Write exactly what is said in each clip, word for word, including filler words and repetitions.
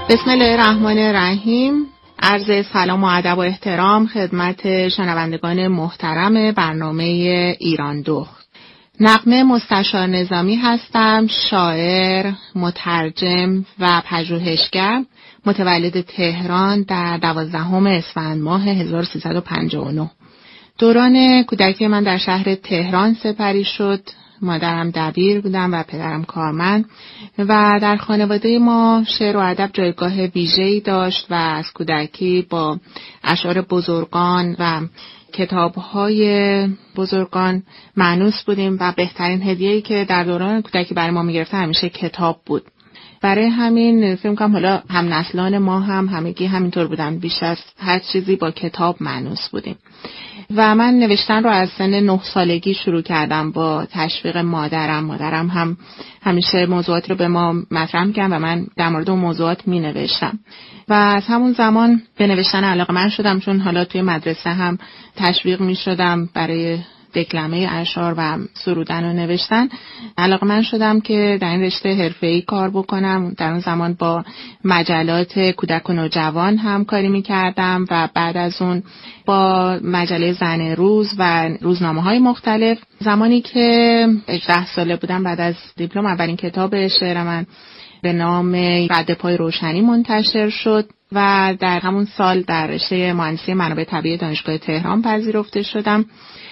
بسم الله الرحمن الرحیم. عرض سلام و ادب و احترام خدمت شنوندگان محترم برنامه ایران دخت. نغمه مستشار نظامی هستم، شاعر، مترجم و پژوهشگر، متولد تهران در دوازدهم اسفند ماه هزار و سیصد و پنجاه و نه. دوران کودکی من در شهر تهران سپری شد. مادرم دبیر بودم و پدرم کارمند و در خانواده ما شعر و ادب جایگاه ویژه‌ای داشت و از کودکی با اشعار بزرگان و کتاب‌های بزرگان مانوس بودیم و بهترین هدیه‌ای که در دوران کودکی برای ما می‌گرفت همیشه کتاب بود. برای همین فکر می‌کنم حالا هم نسلان ما هم همگی همینطور بودن، بیش از هر چیزی با کتاب مانوس بودیم. و من نوشتن رو از سن نه سالگی شروع کردم با تشویق مادرم. مادرم هم همیشه موضوعات رو به ما مطرح می‌کرد و من در مورد اون موضوعات می‌نوشتم و از همون زمان به نوشتن علاقه‌مند شدم، چون حالا توی مدرسه هم تشویق می‌شدم برای دکلمه اشعار و سرودن و نوشتن. علاقه‌مند شدم که در این رشته حرفه‌ای کار بکنم. در اون زمان با مجلات کودک و نوجوان هم کاری می‌کردم و بعد از اون با مجله زن روز و روزنامه‌های مختلف. زمانی که هجده ساله بودم، بعد از دیپلم، اولین کتاب شعر من به نام رد پای روشنی منتشر شد و در همون سال در رشته مهندسی منابع طبیعی دانشگاه تهران پذیرفته شدم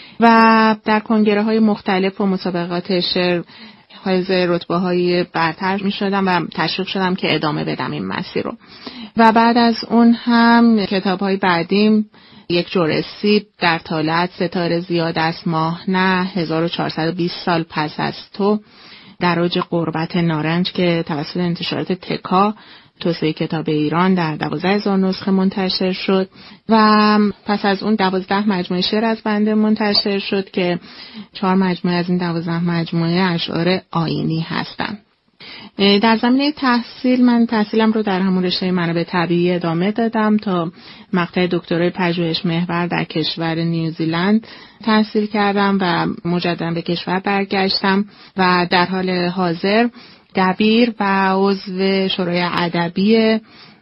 و در کنگره های مختلف و مسابقات شعر حائز رتبه های برتر می شدم و تشویق شدم که ادامه بدم این مسیر رو. و بعد از اون هم کتاب های بعدیم یک جرعه سیب، در طالعت، ستاره زیاد است ماه نه، هزار و چهارصد و بیست سال پس از تو، در اوج غربت نارنج که توسط انتشارات تکا توسعه کتاب ایران در دوازده هزار نسخه منتشر شد و پس از اون دوازده مجموعه شعر از بنده منتشر شد که چهار مجموعه از این دوازده مجموعه اشعار آیینی هستند. در زمینه تحصیل من تحصیلم رو در همون رشته منابع طبیعی ادامه دادم تا مقطع دکترای پژوهش محور در کشور نیوزیلند تحصیل کردم و مجددا به کشور برگشتم و در حال حاضر دبیر و عضو شورای ادبی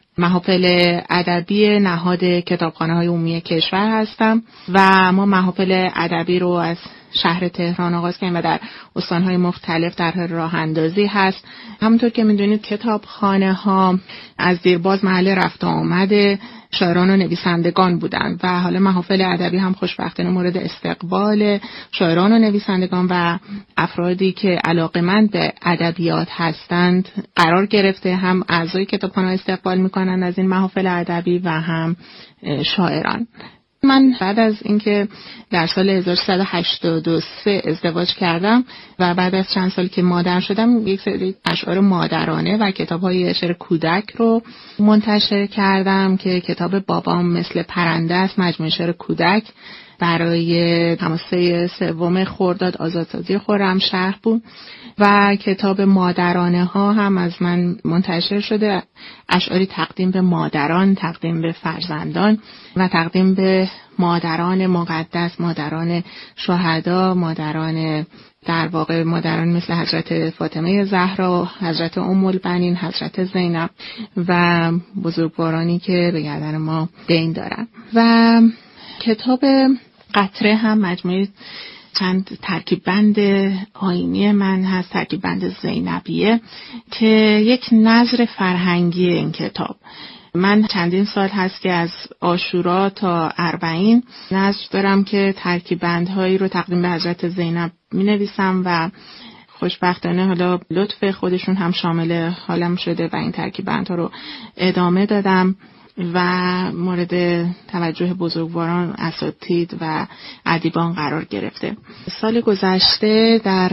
محافل ادبی نهاد کتابخانه‌های عمومی کشور هستم و ما محافل ادبی رو از شهر تهران آغاز کردیم و در استان‌های مختلف در حال راه اندازی هست. همونطور که می‌دونید کتابخانه‌ها از دیرباز محل رفت و آمد شاعران و نویسندگان بودند و حالا محافل ادبی هم خوشبختانه مورد استقبال شاعران و نویسندگان و افرادی که علاقه‌مند به ادبیات هستند قرار گرفته. هم اعضای کتابخانه استقبال می‌کنند از این محافل ادبی و هم شاعران. من بعد از اینکه در سال هزار و سیصد و هشتاد و سه ازدواج کردم و بعد از چند سال که مادر شدم، یک سری اشعار مادرانه و کتاب‌های شعر کودک رو منتشر کردم که کتاب بابام مثل پرنده است، مجموعه شعر کودک برای حماسه سوم خرداد آزادسازی خرمشهر بود و کتاب مادرانه ها هم از من منتشر شده، اشعاری تقدیم به مادران، تقدیم به فرزندان و تقدیم به مادران مقدس، مادران شهدا، مادران در واقع مادران مثل حضرت فاطمه زهرا، حضرت ام البنین، حضرت زینب و بزرگوارانی که به گردن ما دین دارن. و کتاب قطره هم مجموعه چند ترکیب بند آیینی من هست، ترکیب بند زینبیه که یک نظر فرهنگی این کتاب. من چندین سال هست که از عاشورا تا اربعین نظر دارم که ترکیب بندهایی رو تقدیم به حضرت زینب می نویسم و خوشبختانه حالا لطف خودشون هم شامل حالم شده و این ترکیب بندها رو ادامه دادم و مورد توجه بزرگواران، اساتید و ادیبان قرار گرفته. سال گذشته در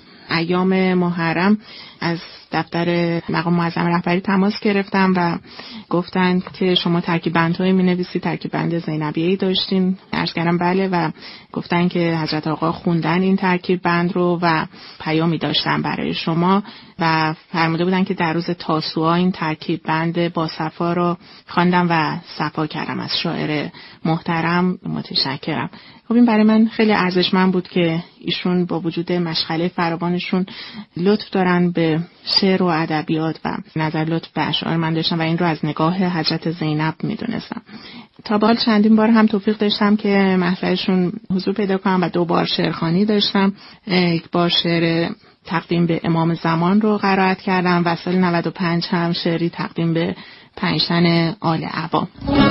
ایام محرم از دفتر مقام معظم رهبری تماس گرفتم و گفتند که شما ترکیب بندهایی می‌نویسید، ترکیب بند زینبیه‌ای داشتین؟ عرض کردم بله و گفتن که حضرت آقا خوندن این ترکیب بند رو و پیامی داشتن برای شما و فرموده بودن که در روز تاسوعا این ترکیب بند با صفا رو خواندم و صفا کردم. از شاعر محترم متشکرم. خب این برای من خیلی ارزشمند بود که ایشون با وجود مشغله فراوانشون لطف دارن به شعر و ادبیات و نظر لطف به اشعار من داشتن و این رو از نگاه حضرت زینب میدونستم. تا به حال چندین بار هم توفیق داشتم که محفلشون حضور پیدا کنم و دو بار شعرخوانی داشتم. یک بار شعر تقدیم به امام زمان رو قرائت کردم و سال نود و پنج هم شعری تقدیم به پنجتن آل عبا.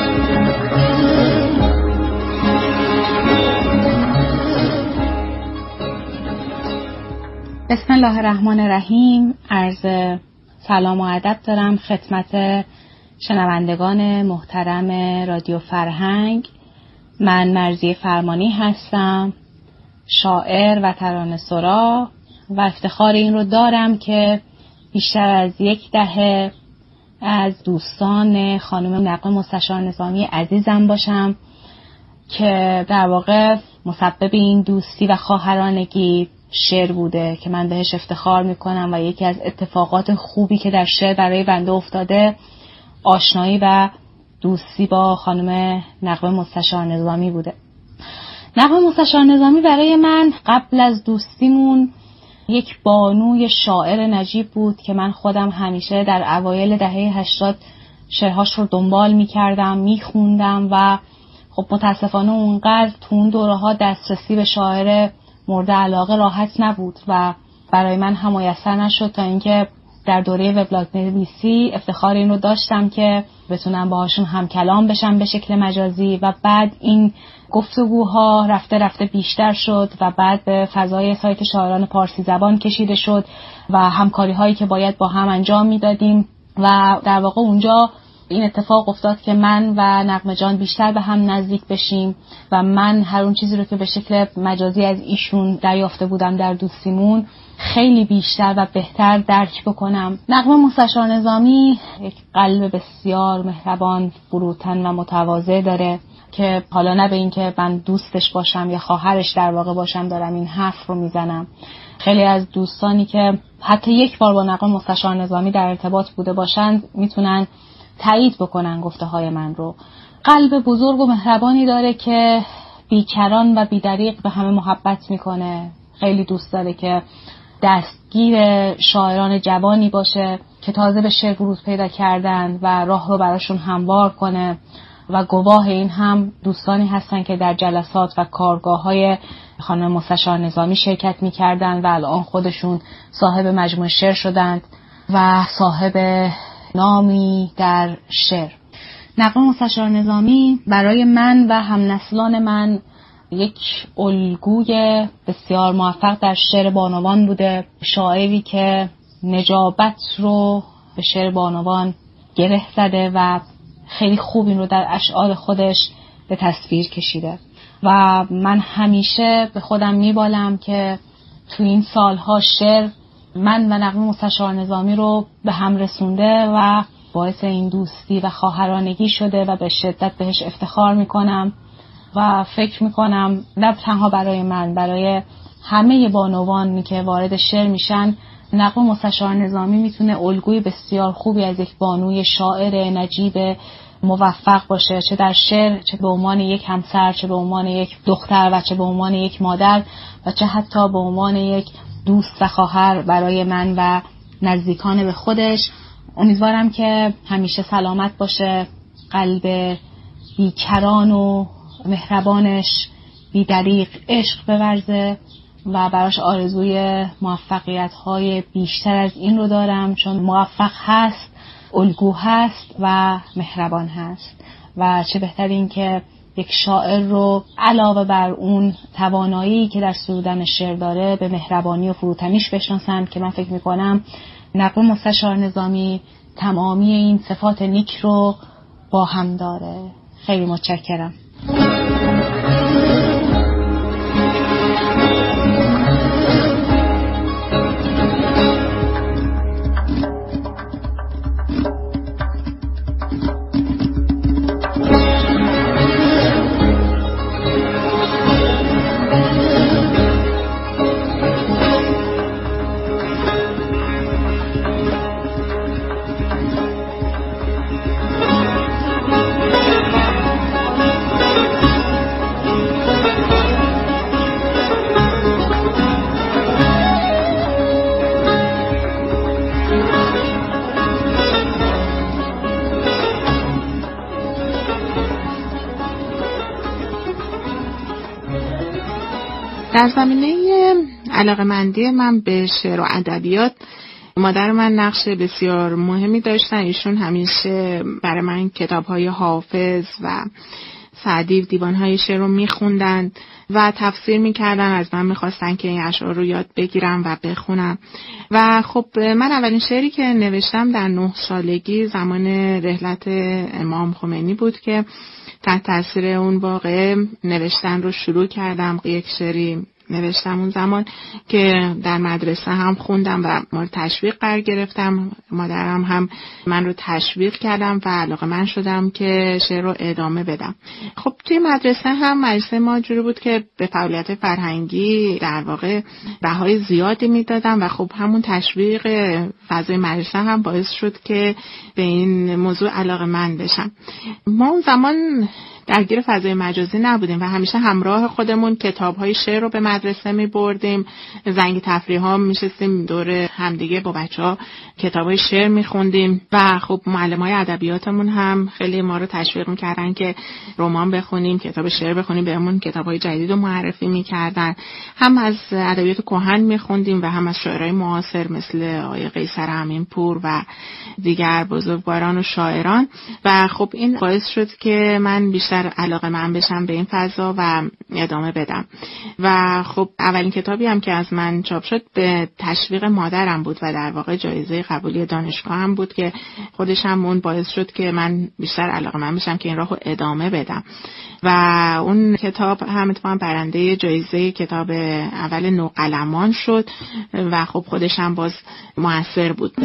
بسم الله الرحمن الرحیم. عرض سلام و ادب دارم خدمت شنوندگان محترم رادیو فرهنگ. من مرضیه فرمانی هستم، شاعر و ترانه‌سرا و افتخار این رو دارم که بیشتر از یک دهه از دوستان خانم نقمه مستشار نظامی عزیزم باشم که در واقع مسبب این دوستی و خواهرانگی شعر بوده که من بهش افتخار میکنم و یکی از اتفاقات خوبی که در شعر برای بنده افتاده آشنایی و دوستی با خانم نقمه مستشار نظامی بوده. نقمه مستشار نظامی برای من قبل از دوستیمون یک بانوی شاعر نجیب بود که من خودم همیشه در اوایل دهه هشتاد شعرهاش رو دنبال میکردم، میخوندم و خب متاسفانه اونقدر تو اون دوره ها دسترسی به شاعر مورد علاقه راحت نبود و برای من هم میسر نشد تا اینکه در دوره وبلاگ نویسی افتخار این رو داشتم که بتونم باهاشون هم کلام بشم به شکل مجازی و بعد این گفتگوها رفته رفته بیشتر شد و بعد به فضای سایت شاعران پارسی زبان کشیده شد و همکاری هایی که باید با هم انجام میدادیم و در واقع اونجا این اتفاق افتاد که من و نقمه جان بیشتر به هم نزدیک بشیم و من هر اون چیزی رو که به شکل مجازی از ایشون دریافته بودم در دوستیمون خیلی بیشتر و بهتر درک بکنم. نقمه مستشار نظامی یک قلب بسیار مهربان، فروتن و متواضع داره که حالا نه به این که من دوستش باشم یا خواهرش در واقع باشم دارم این حرف رو میزنم. خیلی از دوستانی که حتی یک بار با نقمه مستشار نظامی در ارتباط بوده باشند میتونن تایید بکنن گفته های من رو. قلب بزرگ و مهربانی داره که بیکران و بیدریق به همه محبت میکنه. خیلی دوست داره که دستگیر شاعران جوانی باشه که تازه به شعر ورود پیدا کردن و راه رو براشون هموار کنه و گواه این هم دوستانی هستن که در جلسات و کارگاه‌های خانم مستشار نظامی شرکت میکردن و الان خودشون صاحب مجموعه شعر شدند و صاحب نامی در شعر. نقمه مستشار نظامی برای من و همنسلان من یک الگوی بسیار موفق در شعر بانوان بوده. شاعری که نجابت رو به شعر بانوان گره زده و خیلی خوب این رو در اشعار خودش به تصویر کشیده و من همیشه به خودم میبالم که تو این سالها شعر من و نقمه مستشار نظامی رو به هم رسونده و باعث این دوستی و خواهرانگی شده و به شدت بهش افتخار میکنم و فکر میکنم نه تنها برای من، برای همه بانوانی که وارد شعر میشن نقمه مستشار نظامی میتونه الگوی بسیار خوبی از یک بانوی شاعر نجیب موفق باشه، چه در شعر، چه به عنوان یک همسر، چه به عنوان یک دختر و چه به عنوان یک مادر و چه حتی به عنوان یک دوست و خواهر برای من و نزدیکان به خودش. امیدوارم که همیشه سلامت باشه، قلب بیکران و مهربانش بی‌دریغ عشق بورزه و براش آرزوی موفقیت‌های بیشتر از این رو دارم، چون موفق هست، الگو هست و مهربان هست و چه بهتر این که یک شاعر رو علاوه بر اون توانایی که در سرودن شعر داره به مهربانی و فروتنیش بشناسن که من فکر میکنم نقمه مستشار نظامی تمامی این صفات نیک رو با هم داره. خیلی متشکرم. در زمینه علاقه‌مندی من به شعر و ادبیات، مادر من نقش بسیار مهمی داشتن. ایشون همیشه برای من کتاب‌های حافظ و سعدی و دیوان‌های شعر رو می‌خوندن و تفسیر می‌کردن. از من می‌خواستن که این اشعار رو یاد بگیرم و بخونم. و خب من اولین شعری که نوشتم در نه سالگی زمان رحلت امام خمینی بود که تحت تاثیر اون واقعه نوشتن رو شروع کردم. یک شعری نوشتم اون زمان که در مدرسه هم خوندم و مورد تشویق قرار گرفتم. مادرم هم من رو تشویق کردم و علاقه من شدم که شعر رو ادامه بدم. خب توی مدرسه هم مدرسه ما جوری بود که به فعالیت فرهنگی در واقع بهای زیادی میدادم و خب همون تشویق فضای مدرسه هم باعث شد که به این موضوع علاقه من بشم. ما اون زمان درگیر فضای مجازی نبودیم و همیشه همراه خودمون کتاب‌های شعر رو به مدرسه می‌بردیم. زنگ تفریح‌ها می‌شستیم دور همدیگه با بچه‌ها کتاب‌های شعر می‌خوندیم و خب معلم‌های ادبیاتمون هم خیلی ما رو تشویق می‌کردن که رمان بخونیم، کتاب شعر بخونیم، بهمون کتاب‌های جدید رو معرفی می‌کردن. هم از ادبیات کهن می‌خوندیم و هم از شاعرای معاصر مثل آقای قیصر امین‌پور و دیگر بزرگواران و شاعران. و خب این باعث شد که من بیشتر علاقه من بشم به این فضا و ادامه بدم. و خب اولین کتابی هم که از من چاپ شد به تشویق مادرم بود و در واقع جایزه قبولی دانشگاه هم بود که خودش هم اون باعث شد که من بیشتر علاقه من بشم که این راهو ادامه بدم. و اون کتاب هم اتفاقا برنده جایزه کتاب اول نوقلمان شد و خب خودش هم باز موثر بود.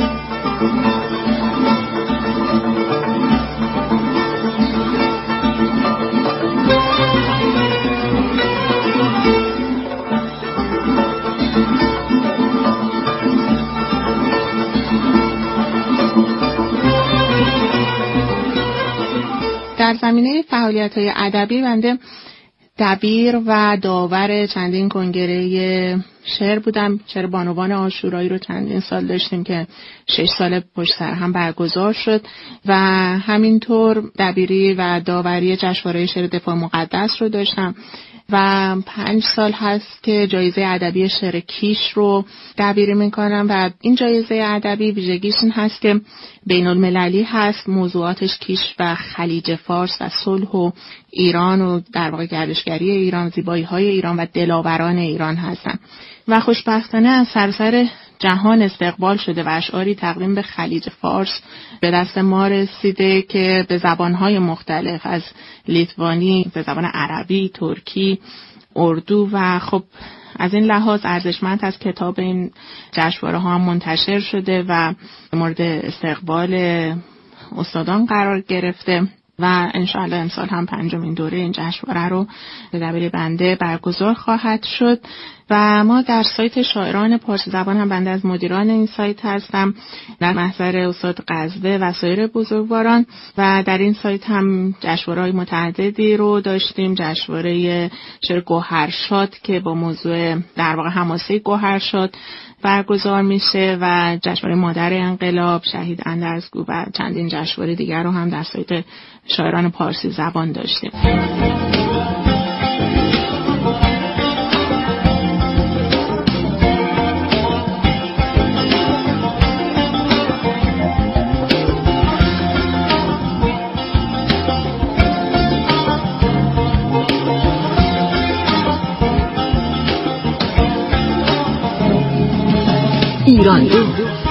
در زمینه فعالیت‌های ادبی بنده دبیر و داور چندین کنگره شعر بودم. شعر بانوان عاشورایی رو چندین سال داشتیم که شش سال پشت سر هم برگزار شد و همینطور دبیری و داوری جشنواره شعر دفاع مقدس رو داشتم و پنج سال هست که جایزه ادبی شعر کیش رو دبیری میکنم و این جایزه ادبی ویژگیش این هست که بین المللی هست. موضوعاتش کیش و خلیج فارس و صلح و ایران و در واقع گردشگری ایران، زیبایی های ایران و دلاوران ایران هستن و خوشبختانه از سراسر جهان استقبال شده و اشعاری تقدیم به خلیج فارس به دست ما رسیده که به زبانهای مختلف از لیتوانی به زبان عربی، ترکی، اردو و خب از این لحاظ ارزشمند از کتاب این جشنواره ها منتشر شده و مورد استقبال استادان قرار گرفته و انشاءالله امسال هم پنجمین دوره این جشنواره رو به دبیر بنده برگزار خواهد شد و ما در سایت شاعران پارسی زبان هم بنده از مدیران این سایت هستم در محضر استاد قزوه و سایر بزرگواران و در این سایت هم جشنواره‌های متعددی رو داشتیم. جشنواره شعر گوهرشاد که با موضوع در واقع حماسه گوهرشاد برگزار میشه و جشنواره مادر انقلاب، شهید اندرزگو و چندین جشنواره دیگر رو هم در سایت شاعران پارسی زبان داشتیم. ایران دو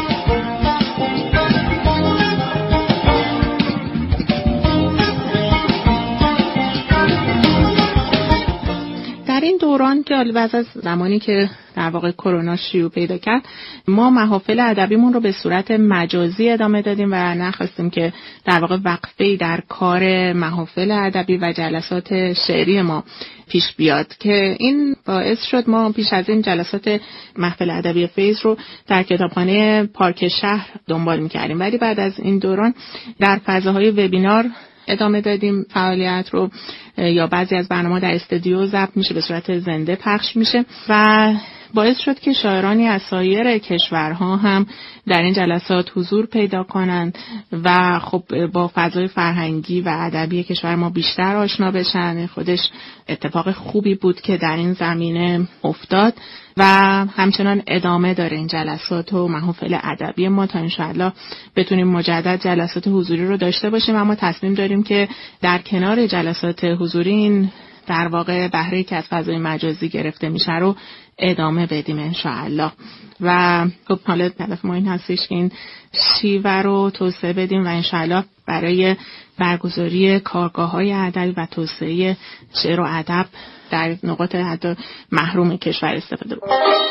در این دوران که بعد از زمانی که در واقع کرونا شیوع پیدا کرد ما محافل ادبیمون رو به صورت مجازی ادامه دادیم و نخواستیم که در واقع وقفه‌ای در کار محافل ادبی و جلسات شعری ما پیش بیاد که این باعث شد ما پیش از این جلسات محفل ادبی فیض رو در کتابخانه پارک شهر دنبال می‌کردیم ولی بعد از این دوران در فضاهای وبینار ادامه دادیم فعالیت رو یا بعضی از برنامه‌ها در استودیو ضبط میشه به صورت زنده پخش میشه و باعث شد که شاعرانی از سایر کشورها هم در این جلسات حضور پیدا کنند و خب با فضای فرهنگی و ادبی کشور ما بیشتر آشنا بشن. خودش اتفاق خوبی بود که در این زمینه افتاد و همچنان ادامه داره این جلسات و محافل ادبی ما تا انشاءالله بتونیم مجدد جلسات حضوری رو داشته باشیم. اما تصمیم داریم که در کنار جلسات حضوری این در واقع بهره که از فضای مجازی گرفته میشه رو ادامه بدیم انشاءالله. و خب حالا هدف ما این هستش که این شیوه رو توسعه بدیم و انشاءالله برای برگزاری کارگاه‌های ادبی و توسعه شعر و ادب در نقاط حتی محروم کشور استفاده بکنیم.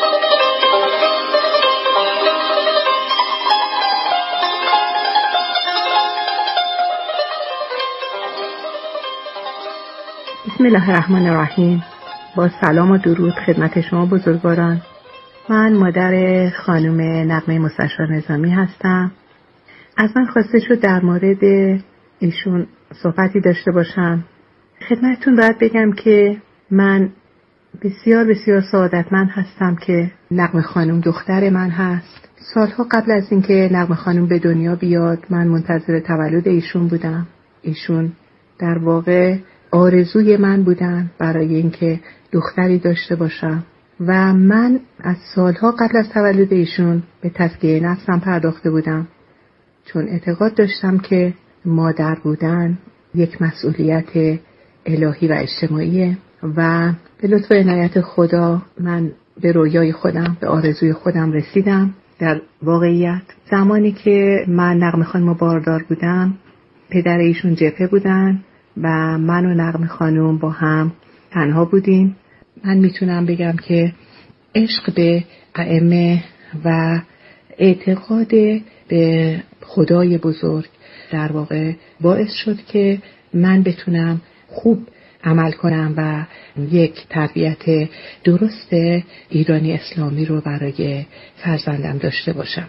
بسم الله الرحمن الرحیم. با سلام و درود خدمت شما بزرگواران. من مادر خانم نغمه مستشار نظامی هستم. از من خواسته شد در مورد ایشون صحبتی داشته باشم. خدمتتون باید بگم که من بسیار بسیار سعادتمند هستم که نغمه خانم دختر من هست. سالها قبل از اینکه نغمه خانم به دنیا بیاد من منتظر تولد ایشون بودم. ایشون در واقع آرزوی من بودن برای اینکه دختری داشته باشم و من از سالها قبل از تولد ایشون به تزکیه نفسم پرداخته بودم، چون اعتقاد داشتم که مادر بودن یک مسئولیت الهی و اجتماعیه و به لطف و عنایت خدا من به رویای خودم، به آرزوی خودم رسیدم. در واقعیت زمانی که من نغمه خانم باردار بودم پدر ایشون جبهه بودن و من و نغمه خانم با هم تنها بودیم. من میتونم بگم که عشق به ائمه و اعتقاد به خدای بزرگ در واقع باعث شد که من بتونم خوب عمل کنم و یک تربیت درست ایرانی اسلامی رو برای فرزندم داشته باشم.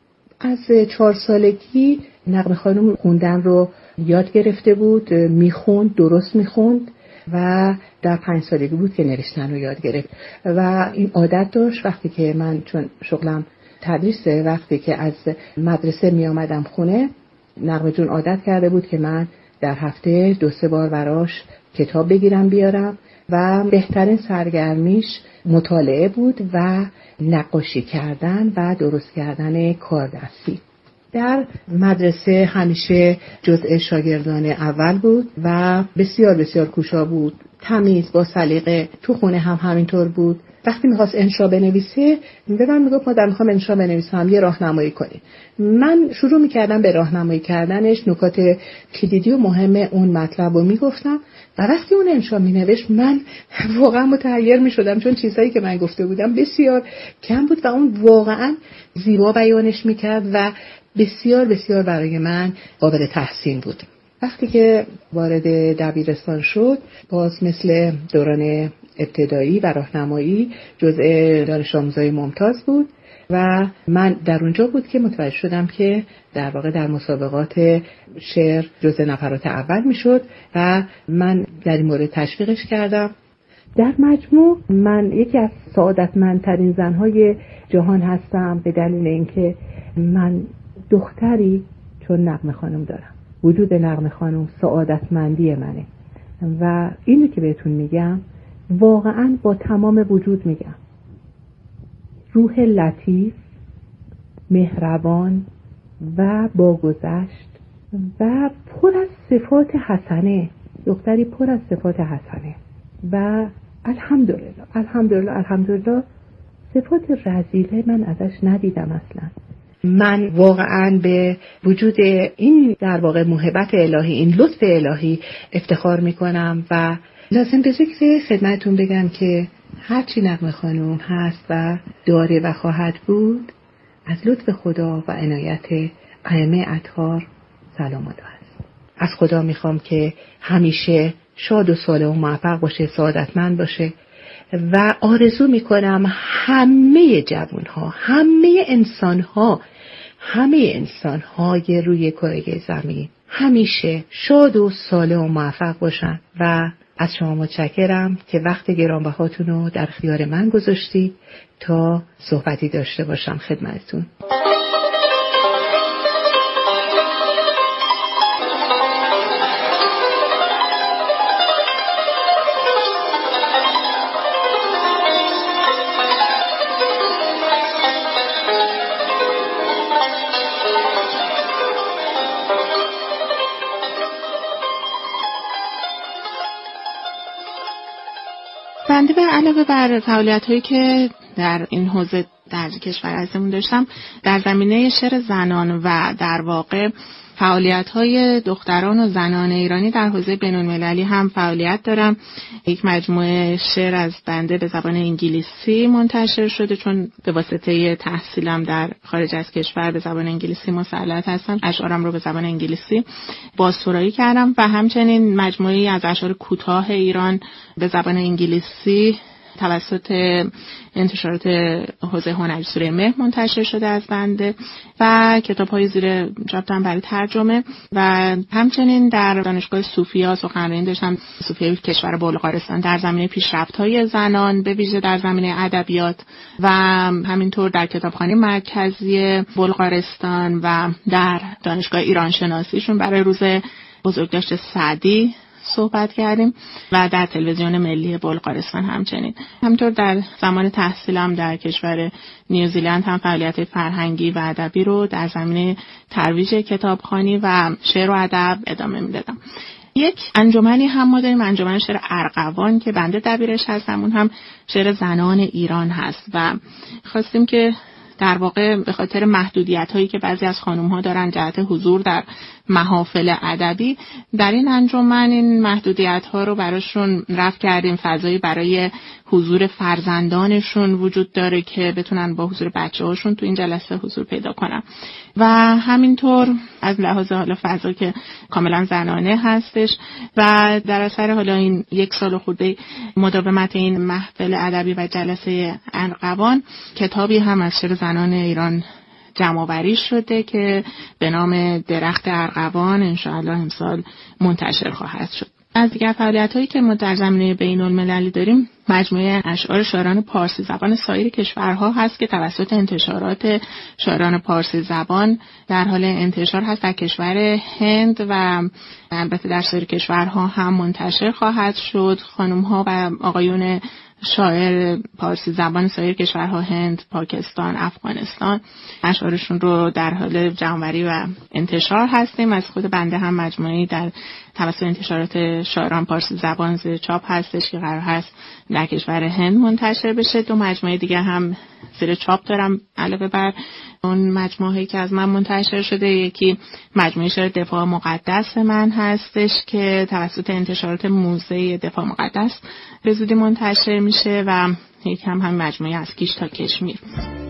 از چهار سالگی نغمه خانم خوندن رو یاد گرفته بود، میخوند، درست میخوند و در پنج سالگی بود که نوشتن رو یاد گرفت و این عادت داشت وقتی که من چون شغلم تدریسه، وقتی که از مدرسه می آمدم خونه نغمه جون عادت کرده بود که من در هفته دو سه بار براش کتاب بگیرم بیارم و بهترین سرگرمیش مطالعه بود و نقاشی کردن و درست کردن کاردستی. در مدرسه همیشه جزء شاگردان اول بود و بسیار بسیار کوشا بود، تمیز، با سلیقه. تو خونه هم همینطور بود. وقتی میخواست انشا بنویسه به من میگفت مادر میخوام انشا بنویسم، یه راهنمایی کنی. من شروع میکردم به راهنمایی کردنش، نکات کلیدی و مهم اون مطلب رو میگفتم و وقتی اون انشا مینوشت من واقعا متحیر میشدم، چون چیزایی که من گفته بودم بسیار کم بود و اون واقعا زیبا بیانش میکرد و بسیار بسیار برای من قابل تحسین بود. وقتی که وارد دبیرستان شد باز مثل دوران ابتدایی و راهنمایی جزء دانش آموزای ممتاز بود و من در اونجا بود که متوجه شدم که در واقع در مسابقات شعر جزء نفرات اول میشد و من در این مورد تشویقش کردم. در مجموع من یکی از سعادتمندترین زنهای جهان هستم به دلیل اینکه من دختری چون نغمه خانم دارم. وجود نغمه خانم سعادتمندی منه و اینو که بهتون میگم واقعا با تمام وجود میگم. روح لطیف، مهربان و باگذشت و پر از صفات حسنه، دختری پر از صفات حسنه و الحمدلله الحمدلله الحمدلله صفات رذیله من ازش ندیدم اصلا. من واقعا به وجود این در واقع محبت الهی، این لطف الهی افتخار میکنم و لازم به ذکر خدمتون بگم که هرچی نغمه خانم هست و داره و خواهد بود از لطف خدا و عنایت ائمه اطهار سلام الله است. از خدا میخوام که همیشه شاد و سالم و موفق باشه، سعادتمند باشه و آرزو میکنم همه جوانها، همه انسانها، همه انسانهای روی کره زمین همیشه شاد و سالم و موفق باشن و از شما متشکرم که وقت گرانبهاتون رو در اختیار من گذاشتید تا صحبتی داشته باشم خدمتتون. بنده به علاوه بر فعالیت‌هایی که در این حوزه در کشور ازمون داشتم، در زمینه شعر زنان و در واقع فعالیت‌های دختران و زنان ایرانی در حوزه بین‌المللی هم فعالیت دارم. یک مجموعه شعر از بنده به زبان انگلیسی منتشر شده، چون به واسطه تحصیلم در خارج از کشور به زبان انگلیسی مسلط هستم. اشعارم رو به زبان انگلیسی بازسرایی کردم و همچنین مجموعه‌ای از اشعار کوتاه ایران به زبان انگلیسی توسط انتشارات حوزه هنری سوره مهر منتشر شده از بنده و کتاب‌های زیر چاپ هم برای ترجمه و همچنین در دانشگاه صوفیا سخنرانی داشتم، صوفیای کشور بلغارستان، در زمینه پیشرفت‌های زنان به ویژه در زمینه ادبیات و همینطور در کتابخانه مرکزی بلغارستان و در دانشگاه ایران شناسیشون برای روز بزرگداشت سعدی صحبت کردیم و در تلویزیون ملی بلغارستان همچنین. همینطور در زمان تحصیلم در کشور نیوزیلند هم فعالیت فرهنگی و ادبی رو در زمینه ترویج کتابخوانی و شعر و ادب ادامه میدادم. یک انجمنی هم ما داریم، انجمن شعر ارغوان که بنده دبیرش هستم، اون هم شعر زنان ایران هست و خواستیم که در واقع به خاطر محدودیت هایی که بعضی از خانم ها دارن جهت حضور در محافل ادبی، در این انجمن این محدودیت ها رو براشون رفع کردیم. فضایی برای حضور فرزندانشون وجود داره که بتونن با حضور بچه هاشون تو این جلسه حضور پیدا کنن و همینطور از لحاظ حالا فضا که کاملا زنانه هستش و در اثر حالا این یک سال خورده مداومت این محفل ادبی و جلسه ارغوان، کتابی هم از شعر زنان ایران جمع‌آوری شده که به نام درخت ارغوان انشاءالله امسال منتشر خواهد شد. از دیگر فعالیت‌هایی که ما در زمینه بین‌المللی داریم، مجموعه اشعار شاعران پارسی زبان سایر کشورها هست که توسط انتشارات شاعران پارسی زبان در حال انتشار هست. در کشور هند و البته در سایر کشورها هم منتشر خواهد شد. خانم‌ها و آقایون شاعر پارسی زبان سایر کشورها، هند، پاکستان، افغانستان، اشعارشون رو در حال جمع‌آوری و انتشار هستیم. از خود بنده هم مجموعه‌ای در توسط انتشارات شاعران پارسی زبان زیر چاپ هستش که قرار هست در کشور هند منتشر بشه. دو مجموعه دیگه هم زیر چاپ دارم علاوه بر اون مجموعه‌ای که از من منتشر شده. یکی مجموعه شعر دفاع مقدس من هستش که توسط انتشارات موزه دفاع مقدس به زودی منتشر میشه و یک هم هم مجموعه از کیش تا کشمیر.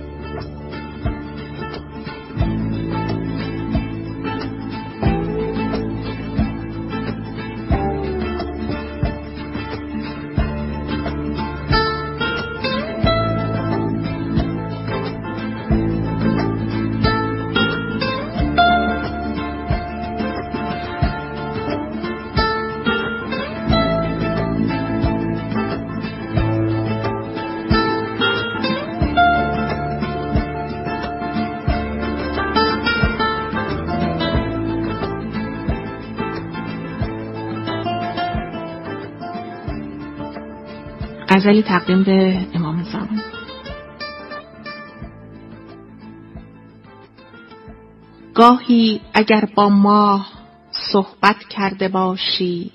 غزلی تقدیم به امام زمان. گاهی اگر با ماه صحبت کرده باشی،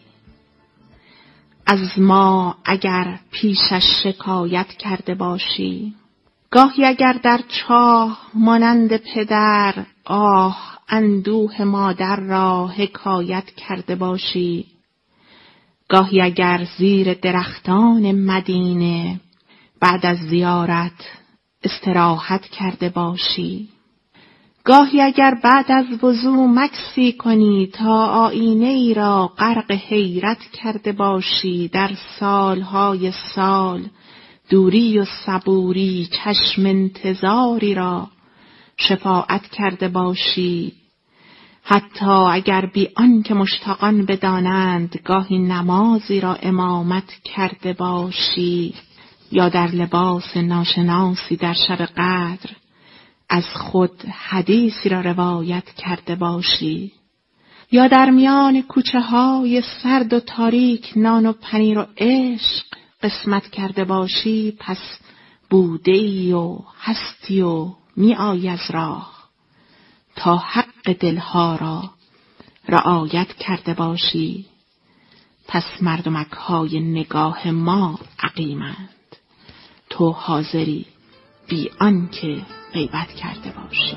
از ما اگر پیشش شکایت کرده باشی، گاهی اگر در چاه مانند پدر آه اندوه مادر را حکایت کرده باشی، گاهی اگر زیر درختان مدینه بعد از زیارت استراحت کرده باشی، گاهی اگر بعد از وضو مکسی کنی تا آینه ای را غرق حیرت کرده باشی، در سالهای سال دوری و صبوری چشم انتظاری را شفاعت کرده باشی، حتی اگر بی آن که مشتاقان بدانند، گاهی نمازی را امامت کرده باشی، یا در لباس ناشناسی در شب قدر از خود حدیثی را روایت کرده باشی، یا در میان کوچه های سرد و تاریک نان و پنیر و عشق قسمت کرده باشی، پس بوده‌ای و هستی و می آیی از راه تا حق دلها را رعایت کرده باشی. پس مردمک های نگاه ما عقیمند، تو حاضری بی آن که غیبت کرده باشی.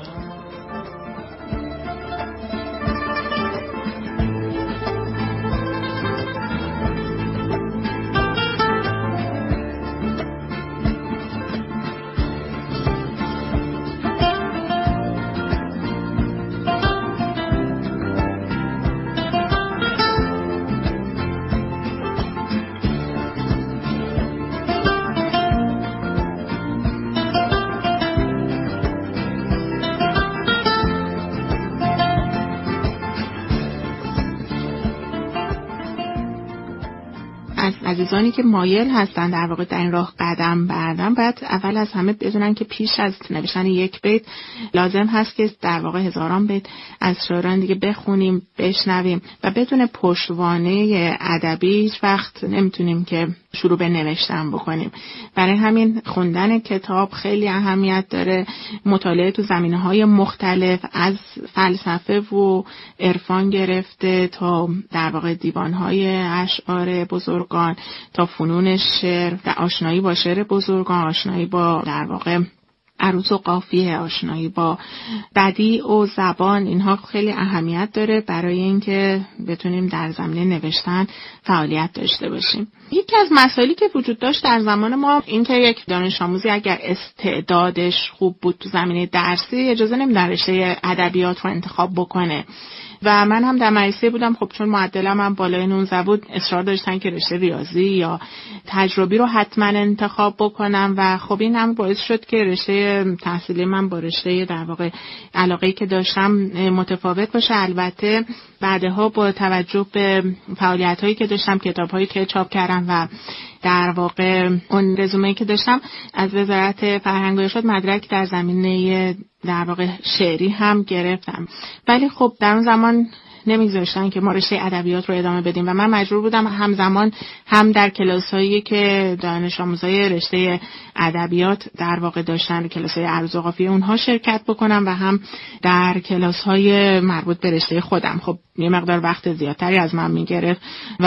عزیزانی که مایل هستن در واقع در این راه قدم بردن، باید اول از همه بدونن که پیش از نوشتن یک بیت لازم هست که در واقع هزاران بیت از شاعران دیگه بخونیم، بشنویم و بدون پشتوانه ادبی هیچ وقت نمیتونیم که شروع به نوشتن بکنیم. برای همین خوندن کتاب خیلی اهمیت داره، مطالعه تو زمینه‌های مختلف از فلسفه و عرفان گرفته تا در واقع دیوان‌های اشعار بزرگان تا فنون شعر و آشنایی با شعر بزرگان، آشنایی با در واقع عروض و قافیه، آشنایی با بدیع و زبان، اینها خیلی اهمیت داره برای اینکه بتونیم در زمینه نوشتن فعالیت داشته باشیم. یکی از مسائلی که وجود داشت در زمان ما این که یک دانش آموزی اگر استعدادش خوب بود تو زمینه درسی اجازه نمیدن رشته ادبیات رو انتخاب بکنه و من هم در مدرسه بودم. خب چون معدلم هم بالای نوزده بود اصرار داشتن که رشته ریاضی یا تجربی رو حتما انتخاب بکنم و خب این هم باعث شد که رشته تحصیلی من با رشته در واقع علاقه‌ای که داشتم متفاوت باشه. البته بعدها با توجه به فعالیت‌هایی که داشتم، کتاب‌هایی که چاپ کردم و در واقع اون رزومه‌ای که داشتم از وزارت فرهنگ و ارشاد مدرک در زمینه در واقع شعری هم گرفتم، ولی خب در اون زمان نمیگذاشتن که ما رشته ادبیات رو ادامه بدیم و من مجبور بودم همزمان هم در کلاسایی که دانش آموزای رشته ادبیات در واقع داشتن، کلاسای عروض و قافیه، اونها شرکت بکنم و هم در کلاس‌های مربوط به رشته خودم. خب یه مقدار وقت زیادتری از من میگرفت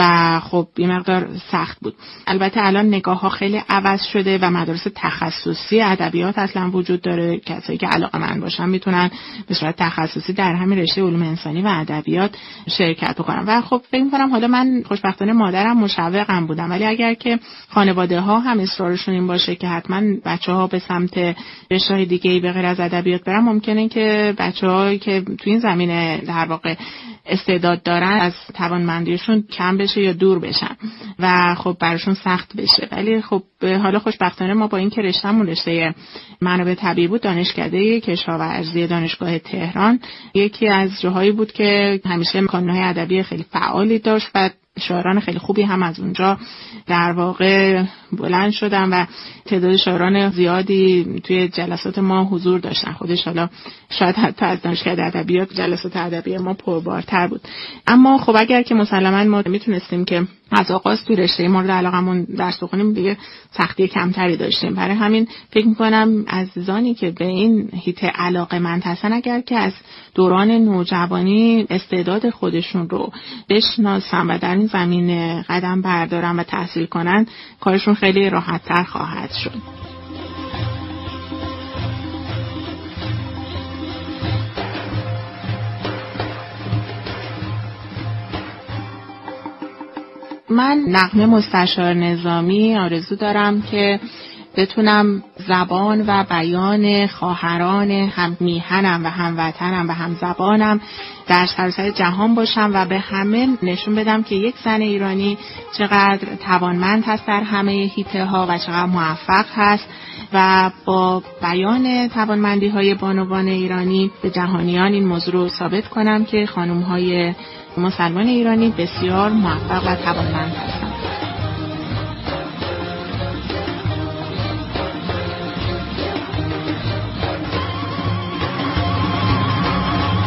و خب یه مقدار سخت بود. البته الان نگاه‌ها خیلی عوض شده و مدارس تخصصی ادبیات اصلا وجود داره. کسایی که علاقه‌مند باشن میتونن به صورت تخصصی در همین رشته علوم انسانی و ادبیات شرکت بکنم و خب فکر می‌کنم حالا من خوشبختانه مادرم مشوقم بودم، ولی اگر که خانواده ها هم اصرارشون این باشه که حتما بچه‌ها به سمت رشته‌های دیگه‌ای به غیر از ادبیات برن، ممکنه که بچه‌هایی که تو این زمینه در واقع استعداد دارن از توانمندیشون کم بشه یا دور بشن و خب براشون سخت بشه. ولی خب حالا خوشبختانه ما با این که رشته‌مون رشته منابع طبیعی بود، دانشکده کشاورزی دانشگاه تهران یکی از جاهایی بود که همیشه کانون‌های ادبی خیلی فعالی داشت و شاعران خیلی خوبی هم از اونجا در واقع بلند شدن و تعداد شاعران زیادی توی جلسات ما حضور داشتن. خودش حالا شاید حتی از دانشکده ادبیات جلسات ادبی ما پربارتر بود. اما خب اگر که مسلماً ما میتونستیم که از آغاز توی رشته مورد علاقمون درس بخونیم، دیگه سختی کمتری داشتیم. برای همین فکر می‌کنم عزیزانی که به این حیطه علاقه‌مند هستن، اگر که از دوران نوجوانی استعداد خودشون رو بشناسن و در این زمینه قدم بردارن و تحصیل کنن، کارشون خیلی راحت‌تر خواهد شد. من نغمه مستشار نظامی آرزو دارم که بتونم زبان و بیان خواهران هم میهنم و هموطنم و همزبانم در سراسر جهان باشم و به همه نشون بدم که یک زن ایرانی چقدر توانمند هست در همه حیطه ها و چقدر موفق هست و با بیان توانمندی‌های بانوان ایرانی به جهانیان این موضوع رو ثابت کنم که خانم‌های مسلمان ایرانی بسیار موفق و توانمند هستند.